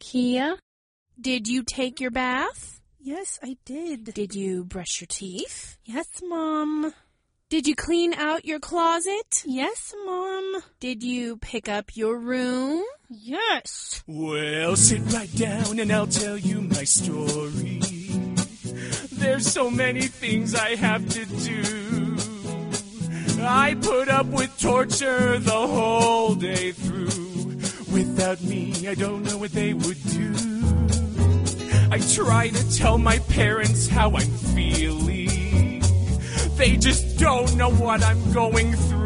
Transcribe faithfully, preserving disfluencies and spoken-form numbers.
Kia? Did you take your bath? Yes, I did. Did you brush your teeth? Yes, Mom. Did you clean out your closet? Yes, Mom. Did you pick up your room? Yes. Well, sit right down and I'll tell you my story. There's so many things I have to do. I put up with torture the whole day through. Without me, I don't know what they would do. I try to tell my parents how I'm feeling. They just don't know what I'm going through.